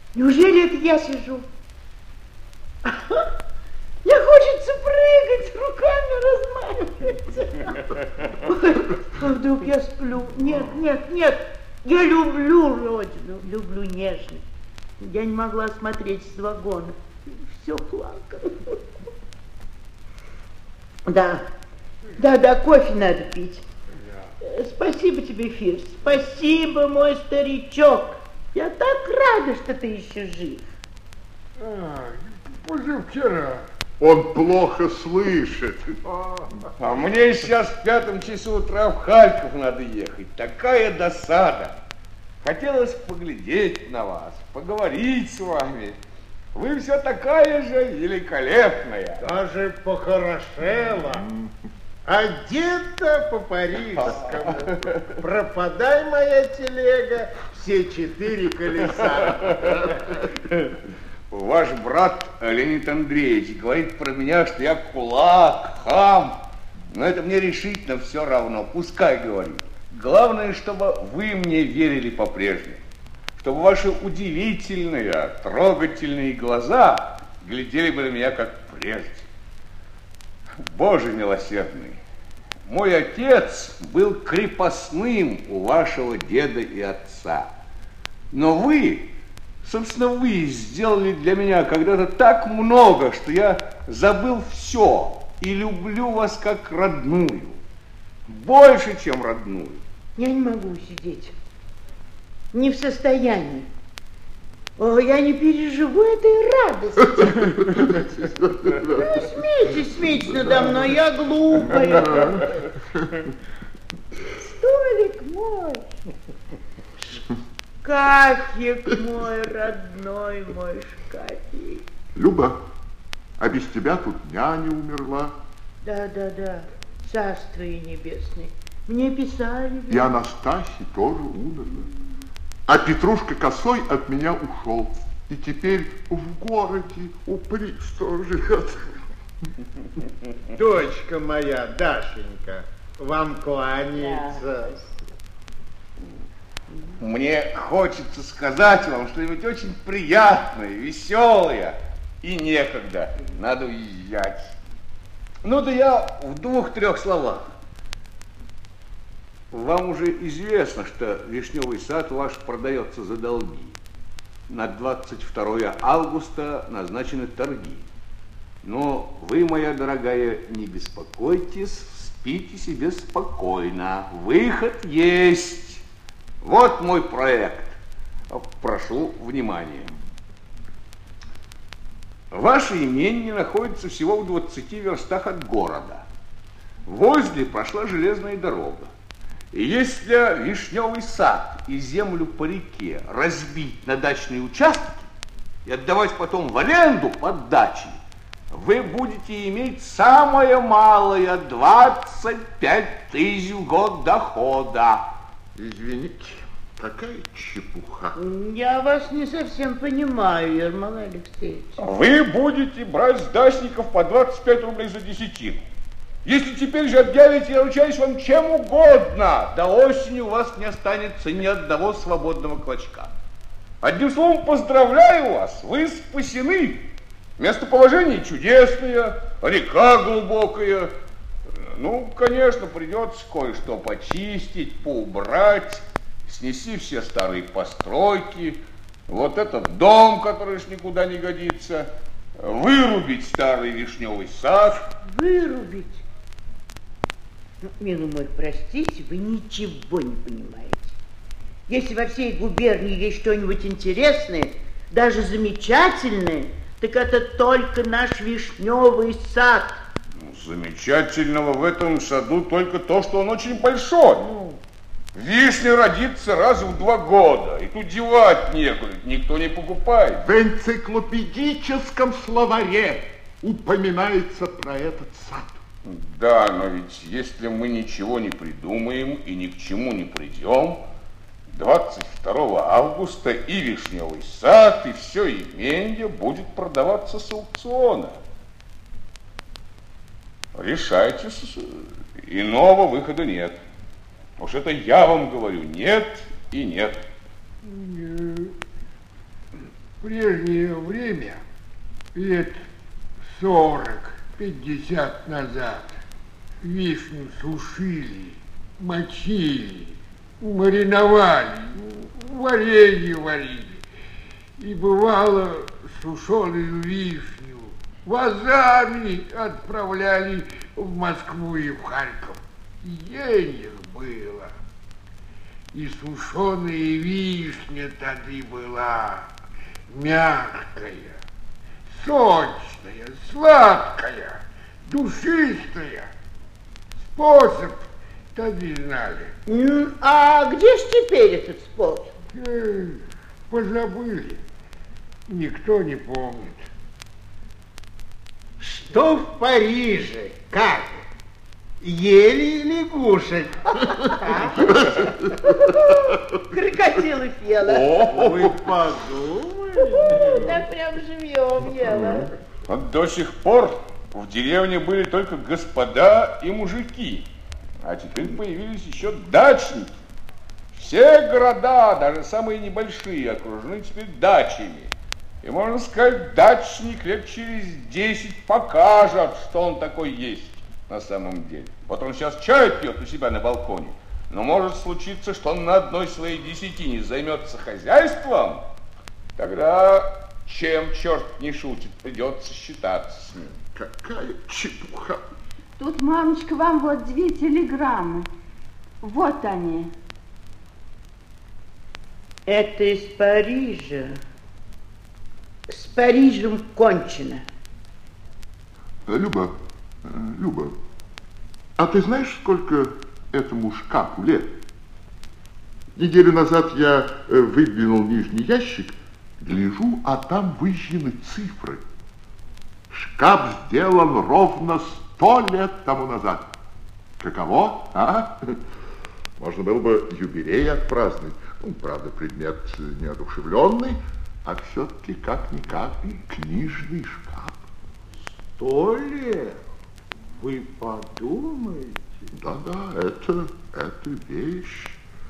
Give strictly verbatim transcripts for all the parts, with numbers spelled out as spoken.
Неужели это я сижу? Мне хочется прыгать, руками размахиваться. А вдруг я сплю? Нет, нет, нет. Я люблю родину, люблю нежность. Я не могла смотреть с вагона. Все плакала. Да, да, да, кофе надо пить. Спасибо тебе, Фирс. Спасибо, мой старичок. Я так рада, что ты еще жив. А, позавчера. Он плохо слышит. А мне сейчас в пятом часу утра в Харьков надо ехать. Такая досада. Хотелось поглядеть на вас, поговорить с вами. Вы все такая же великолепная. Даже похорошела. Одета по-парижскому. Пропадай, моя телега, все четыре колеса. Ваш брат Леонид Андреевич говорит про меня, что я кулак, хам. Но это мне решительно все равно. Пускай говорит. Главное, чтобы вы мне верили по-прежнему. Чтобы ваши удивительные, трогательные глаза глядели бы на меня как прежде. Боже милосердный, мой отец был крепостным у вашего деда и отца. Но вы, собственно, вы сделали для меня когда-то так много, что я забыл все и люблю вас как родную. Больше, чем родную. Я не могу сидеть. Не в состоянии. О, я не переживу этой радости. Ну, смейтесь, смейтесь надо мной, я глупая. Столик мой. Шкафик мой, родной мой шкафик. Люба, а без тебя тут няня умерла. Да, да, да, царство ей небесное. Мне писали. И Анастасий тоже умерла. А Петрушка Косой от меня ушел. И теперь в городе у пристава живет. Дочка моя, Дашенька, вам кланяется. Мне хочется сказать вам что-нибудь очень приятное, веселое. И некогда, надо уезжать. Ну да я в двух-трех словах. Вам уже известно, что Вишневый сад ваш продается за долги. На двадцать второе августа назначены торги. Но вы, моя дорогая, не беспокойтесь, спите себе спокойно. Выход есть. Вот мой проект. Прошу внимания. Ваше имение находится всего в двадцати верстах от города. Возле прошла железная дорога. И если Вишневый сад и землю по реке разбить на дачные участки и отдавать потом в аренду под дачей, вы будете иметь самое малое двадцать пять тысяч в год дохода. Извините, какая чепуха. Я вас не совсем понимаю, Ермолай Алексеевич. Вы будете брать с дачников по двадцать пять рублей за десятину. Если теперь же объявите, я ручаюсь вам чем угодно, до осени у вас не останется ни одного свободного клочка. Одним словом, поздравляю вас, вы спасены. Местоположение чудесное, река глубокая. Ну, конечно, придется кое-что почистить, поубрать, снеси все старые постройки, вот этот дом, который ж никуда не годится, вырубить старый Вишневый сад. Вырубить? Ну, милый мой, простите, вы ничего не понимаете. Если во всей губернии есть что-нибудь интересное, даже замечательное, так это только наш Вишневый сад. Ну, замечательного в этом саду только то, что он очень большой. Ну. Вишня родится раз в два года, и тут девать некуда, никто не покупает. В энциклопедическом словаре упоминается про этот сад. Да, но ведь если мы ничего не придумаем и ни к чему не придем, двадцать второго августа и Вишневый сад, и все имение будет продаваться с аукциона. Решайте, иного выхода нет. Уж это я вам говорю, нет и нет. Нет. В прежнее время, лет сорок, пятьдесят назад, вишню сушили, мочили, мариновали, варенье варили. И бывало, сушеную вишню вазами отправляли в Москву и в Харьков. Денег было. И сушеная вишня тогда была мягкая, сочная, сладкая, душистая. Способ тогда знали. А где ж теперь этот способ? Эх, позабыли. Никто не помнит. Что в Париже? Как? Ели или кушать? Крокодилы ела. Вы подумали? Да прям живьем ела. До сих пор в деревне были только господа и мужики, а теперь появились еще дачники. Все города, даже самые небольшие, окружены теперь дачами. И, можно сказать, дачник лет через десять покажет, что он такой есть на самом деле. Вот он сейчас чай пьет у себя на балконе, но может случиться, что он на одной своей десятине займется хозяйством, тогда чем черт не шутит, придется считаться с ним. Какая чепуха. Тут, мамочка, вам вот две телеграммы. Вот они. Это из Парижа. С Парижем кончено. Люба, Люба, а ты знаешь, сколько этому шкафу лет? Неделю назад я выдвинул нижний ящик, гляжу, а там выжжены цифры. Шкаф сделан ровно сто лет тому назад. Каково, а? Можно было бы юбилей отпраздновать. Ну, правда, предмет неодушевленный, а все-таки как-никак книжный шкаф. Сто лет? Вы подумаете? Да-да, это, это вещь.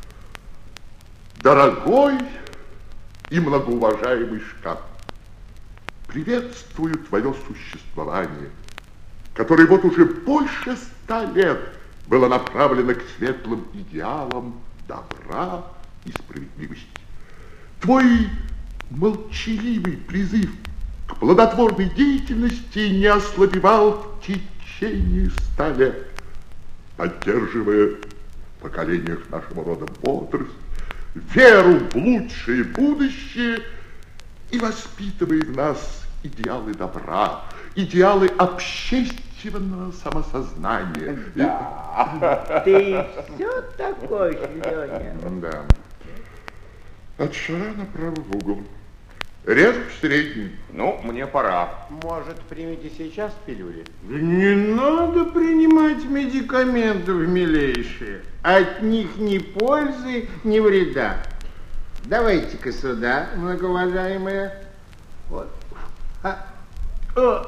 Дорогой и многоуважаемый шкаф, приветствую твое существование, которое вот уже больше ста лет было направлено к светлым идеалам добра и справедливости. Твой молчаливый призыв к плодотворной деятельности не ослабевал в течение ста лет, поддерживая в поколениях нашего рода бодрость, веру в лучшее будущее и воспитывая в нас идеалы добра, идеалы общественного самосознания. Да. Ты все такой же, Леня. Да. От шара направо в угол. Резко в средний. Ну, мне пора. Может, примите сейчас пилюли? Не надо принимать медикаментов, милейшие. От них ни пользы, ни вреда. Давайте-ка сюда, многоуважаемые. Вот. А. О.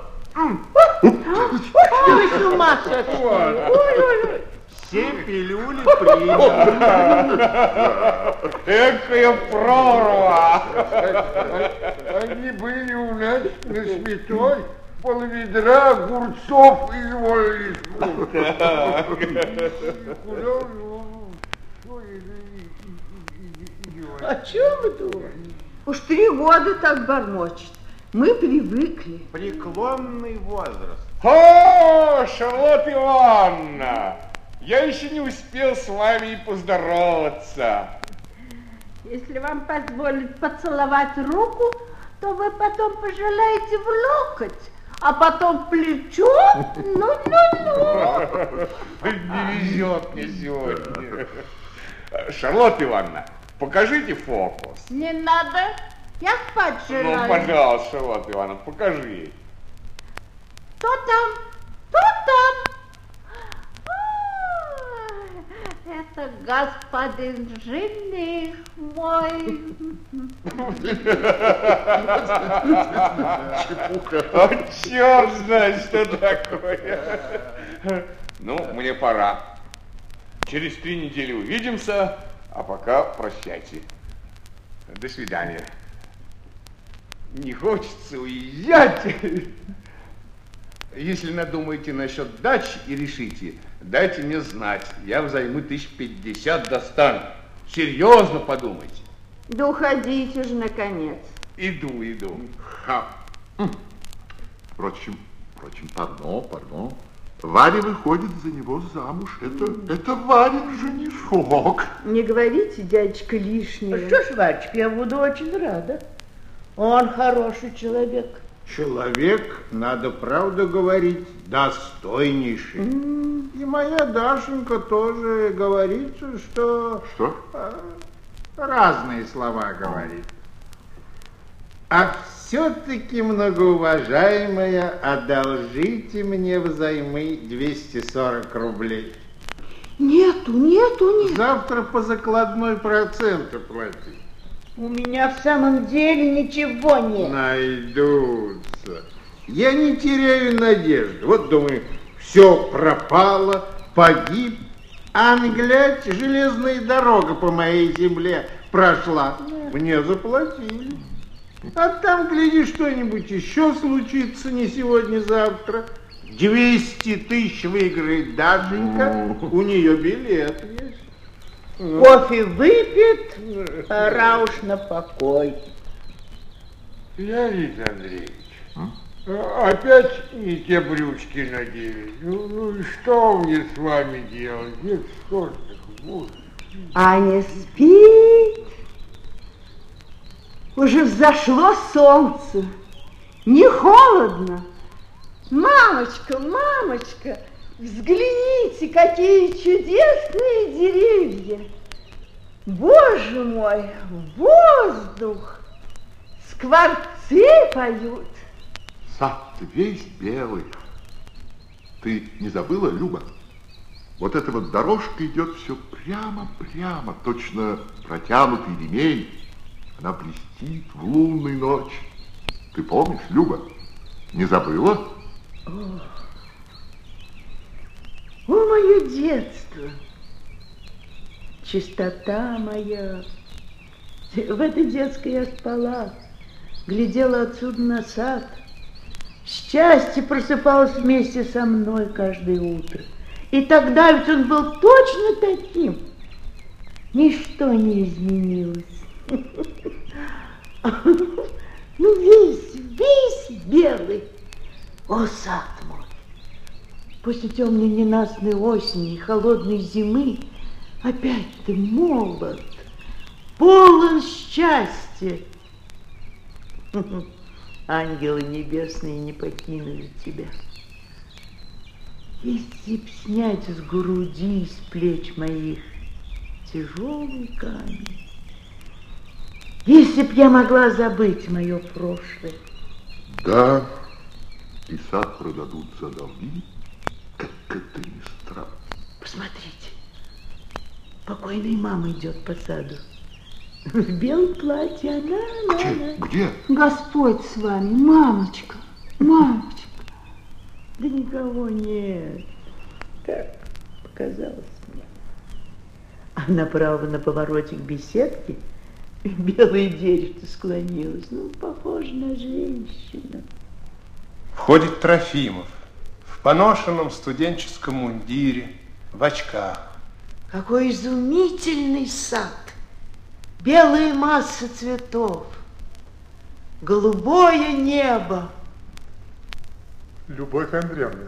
Вы с ума сошли. Ой-ой-ой. Все пилюли приняты. Экая прорва! Они были у нас на святой, полведра огурцов изволили. О чем вы думаете? Уж три года так бормочет. Мы привыкли. Преклонный возраст. О, Шарлотта Ивановна! Я еще не успел с вами и поздороваться. Если вам позволить поцеловать руку, то вы потом пожалеете в локоть, а потом в плечо. Ну-ну-ну. Не везет мне сегодня. Шарлотта Ивановна, покажите фокус. Не надо, я спать Ну, желаю. пожалуйста, Шарлотта Ивановна, покажи. Кто там? Кто там? Это господин жених мой. О, черт знает, что такое. Ну, мне пора. Через три недели увидимся, а пока прощайте. До свидания. не хочется уезжать. Если надумаете насчет дачи и решите, дайте мне знать. Я взаймы тысяч пятьдесят достану. Серьезно подумайте. Да уходите же, наконец. Иду, иду. Ха. Впрочем, впрочем, пардон, пардон. Варя выходит за него замуж. Это, это Варин женишок. Не говорите, дядечка, лишнее. Что ж, Варечка, я буду очень рада. Он хороший человек. Человек, надо правду говорить, достойнейший. Mm. И моя Дашенька тоже говорит, что... Что? Разные слова говорит. А все-таки, многоуважаемая, одолжите мне взаймы двести сорок рублей. Нету, нету, нет. Завтра по закладной проценты плати. У меня в самом деле ничего нет. Найдутся. Я не теряю надежды. Вот, думаю, все пропало, погиб. А глядь, железная дорога по моей земле прошла. Мне заплатили. А там, гляди, что-нибудь еще случится не сегодня-завтра. двести тысяч выиграет Дашенька, у нее билет есть. Кофе выпит, пора уж на покой. Леонид Андреевич, а? опять не те брючки надели. Ну, ну и что мне с вами делать? Нет, что ж так, вот. Аня спит. Уже взошло солнце. Не холодно. Мамочка, мамочка, взгляните, какие чудесные деревья. Боже мой, воздух. Скворцы поют. Сад весь белый. Ты не забыла, Люба? Вот эта вот дорожка идет все прямо-прямо, точно протянутый ремень. Она блестит в лунную ночь. Ты помнишь, Люба? Не забыла? О, о, мое детство, чистота моя. В этой детской я спала, глядела отсюда на сад. Счастье просыпалось вместе со мной каждое утро. И тогда ведь он был точно таким. Ничто не изменилось. Ну, весь, весь белый. О, сад мой! После темной ненастной осени и холодной зимы опять ты молод, полон счастья. Ангелы небесные не покинули тебя. Если б снять с груди, с плеч моих тяжелый камень, если б я могла забыть мое прошлое. Да, и сад продадут за долги, как это ни странно. Посмотрите, покойная мама идет по саду. В белом платье она, она, Где? она. Где? Господь с вами, мамочка, мамочка. Да никого нет. Так показалось мне. А направо на повороте к беседке белое дерево склонилось. Ну, похоже на женщину. Входит Трофимов в поношенном студенческом мундире, в очках. Какой изумительный сад! Белые массы цветов, голубое небо. Любовь Андреевна,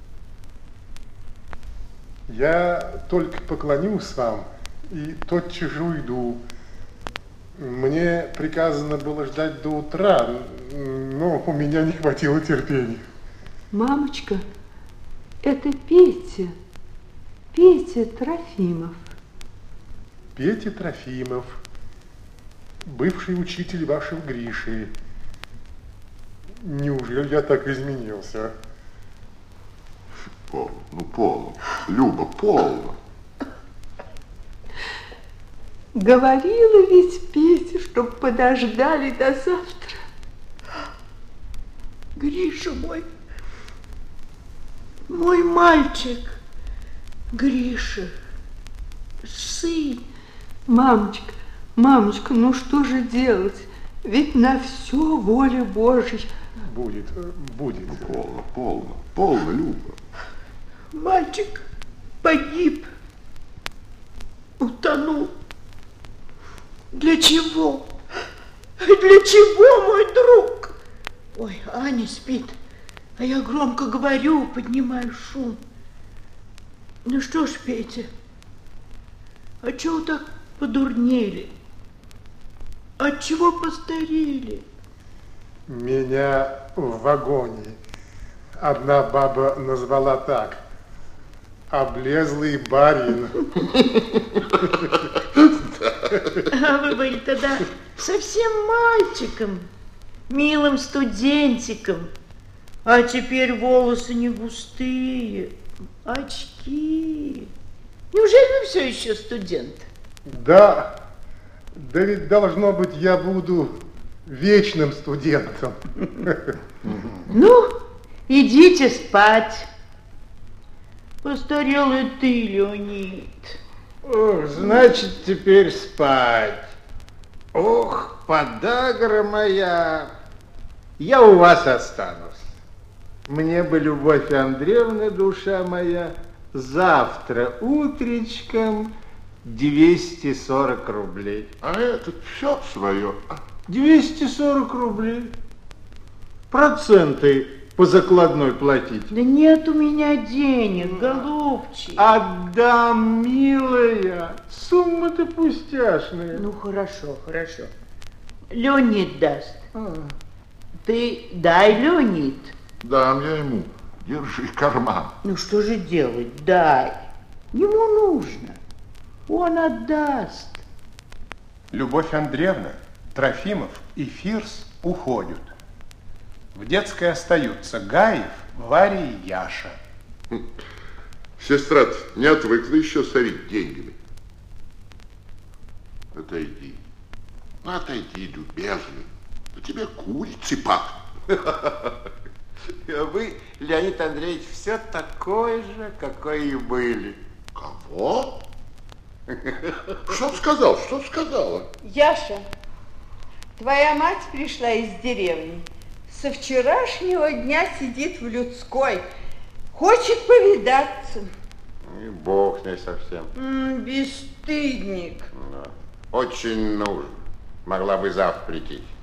я только поклонюсь вам и тотчас же уйду. Мне приказано было ждать до утра, но у меня не хватило терпения. Мамочка, это Петя, Петя Трофимов. Петя Трофимов, бывший учитель вашего Гриши. Неужели я так изменился? Полно, ну полно. Люба, полно. Говорила ведь Петя, чтоб подождали до завтра. Гриша мой, мой мальчик, Гриша, сын. Мамочка, мамочка, ну что же делать? Ведь на все воля Божья. Будет, будет. Полно, полно, полно, Люба. Мальчик погиб, утонул. Для чего? Для чего, мой друг? Ой, Аня спит, а я громко говорю, поднимаю шум. Ну что ж, Петя, а чего так подурнели? Отчего постарели? Меня в вагоне одна баба назвала так: облезлый барин. А вы были тогда совсем мальчиком, милым студентиком. А теперь волосы не густые, очки. Неужели вы все еще студент? Да, да ведь должно быть, я буду вечным студентом. Ну, идите спать. Постарел и ты, Леонид. Ох, значит, теперь спать. Ох, подагра моя. Я у вас останусь. Мне бы, Любовь Андреевна, душа моя, завтра утречком двести сорок рублей. А этот все свое. двести сорок рублей. Проценты по закладной платить. Да нет у меня денег, голубчик. Отдам, милая. Сумма-то пустяшная. Ну, хорошо, хорошо. Леонид даст. А. Ты дай, Леонид. Дам я ему. Держи карман. Ну, что же делать? Дай. Ему нужно. Он отдаст. Любовь Андреевна, Трофимов и Фирс уходят. В детской остаются Гаев, Варя и Яша. Сестра не отвыкла еще сорить деньгами. Отойди. Ну, отойди, любезный. На тебе курицы пахнут. Вы, Леонид Андреевич, все такой же, какой и были. Кого? Что ты сказал? Что ты сказала? Яша, твоя мать пришла из деревни. Со вчерашнего дня сидит в людской. Хочет повидаться. И бог с ней совсем. М, бесстыдник. Очень нужен. Могла бы завтра прийти.